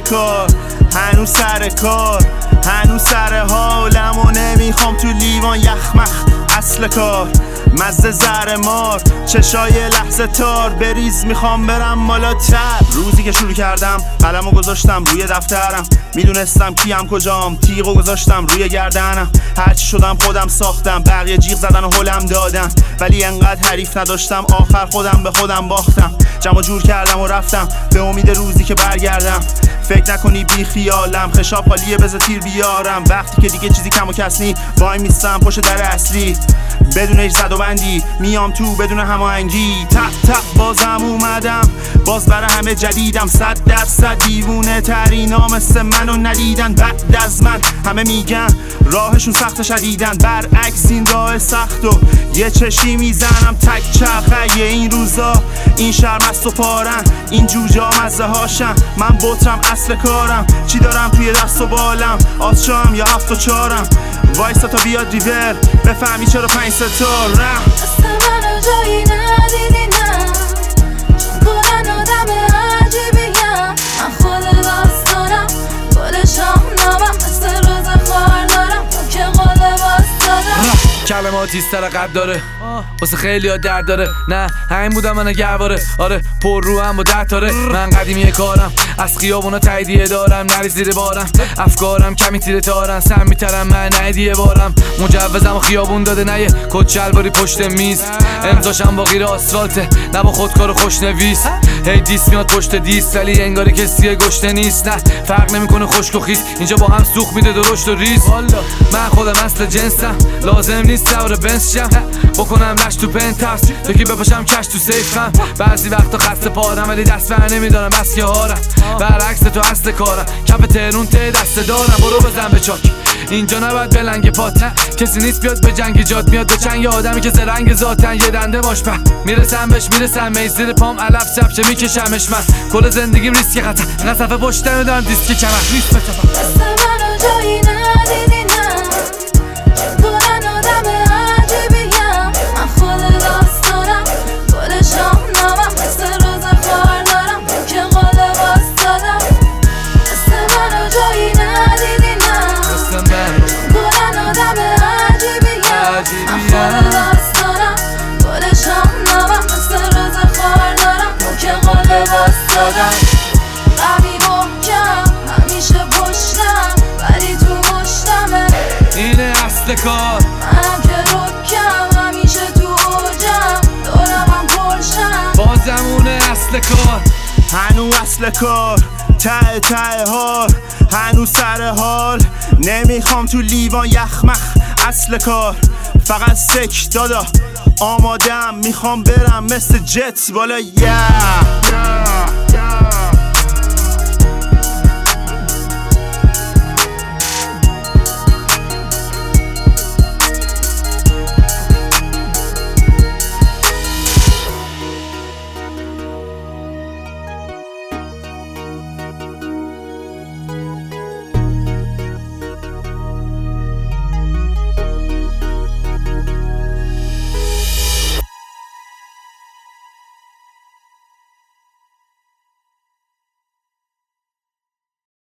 کار، هنوز سر کار، هنوز سر حالم و نمیخوام تو لیوان یخمخ. اصل کار مزه زهر مار، چشای لحظه تار بریز میخوام برم بالاتر. روزی که شروع کردم قلمو گذاشتم روی دفترم، میدونستم کیم کجام، تیغو گذاشتم روی گردنم. هرچی شدم خودم ساختم، بقیه جیغ زدن و هلم دادن، ولی انقدر حریف نداشتم آخر خودم به خودم باختم. جمع جور کردم و رفتم به امید روزی که برگردم. فکر نکنی بی خیالم، خشاب خالیه بذار تیر بیارم. وقتی که دیگه چیزی کم و کس نی، وای میستم پشت در اصلی بدون هیچ زد و بندی، میام تو بدون هماهنگی. تق بازم اومدم، باز برای همه جدیدم. 100% دیوونه ترینا مثل منو ندیدن. بعد از من همه میگن راهشون سخت شدیدن، برعکس این راه سخت و یه چشی میزنم. تک چرخه این روزا، این شرمست و پارن، این جوجا مزه هاشن. من بطرم اصل کارم، چی دارم توی دست و بالم، آسشام یا 7 و 4م. وایستا تا بیاد ریور بفهمی چرا 5 ستار رم. اصلا منو جایی ندیدی نه، چون کلن آدم عجیبیم. من خود داستانم، گل شاهنامم، مثل روز خوار دارم که قول باستادم. کلماتی سر قد داره، واسه خیلی ها درد داره. نه همین بودم من گهواره، آره پر رو هم با 10 تاره. من قدیمی کارم، از خیابونا تاییدیه دارم، نری زیر بارم. افکارم کمی تیره تارن، سم میترم من ندیه بارم. مجوزم و خیابون داده نه یه کت شلواری پشت میز. امضاشم با غیر آسفالته، نه با خودکار خوشنویس. هی دیس میاد پشت دیس، ولی انگار کسی گشته نیست. نه فرق نمیکنه خشک و خیس، اینجا با هم سوخت میده درشت و ریز. من خودم اصل جنسم، لازم نیست سوار بنز شم، بکنم لش تو پنتاس، یکی بپاشم کش تو سیفم. بعضی وقتا خسته پارم، ولی دست بر نمیدارم بس که هارم. برعکس تو اصل کارم، کف تهرون ته دست دارم. برو بزن به چاک، اینجا نباید بلنگ پات. کسی نیست بیاد به جنگ جات، میاد به چنگ آدمی که زرنگ ذاتن. یه دنده باش به میرسم بهش، میرسم میزیر پام علف چپچه میکشمش. من کل زندگیم ریسک خطر، اینقدر صفحه پشتم دارم دیسک کمر نیست بچم. دست منو جایی ندیدی نه، چون کلن آدم عجیبیم. من خود داستانم، گل شاهنامم، مثل روز خوار دارم که قول باستادم. دست منو جایی ندیدی نه، چون کلن آدم عجیبیم. من خود داستانم، گل شاهنامم، مثل روز خوار دارم که قول باستادم. قوی محکم همیشه پشتم، ولی تو مشتمه. اینه اصل کار، منم که رکم همیشه تو اوجم، دورم پرشم. بازمونه اصل کار، هنوز اصل کار، ته حال، هنوز سر حال. نمیخوام تو لیوان یخمخ. اصل کار فقط سک دادا، آمادم میخوام برم مثل جت بالا.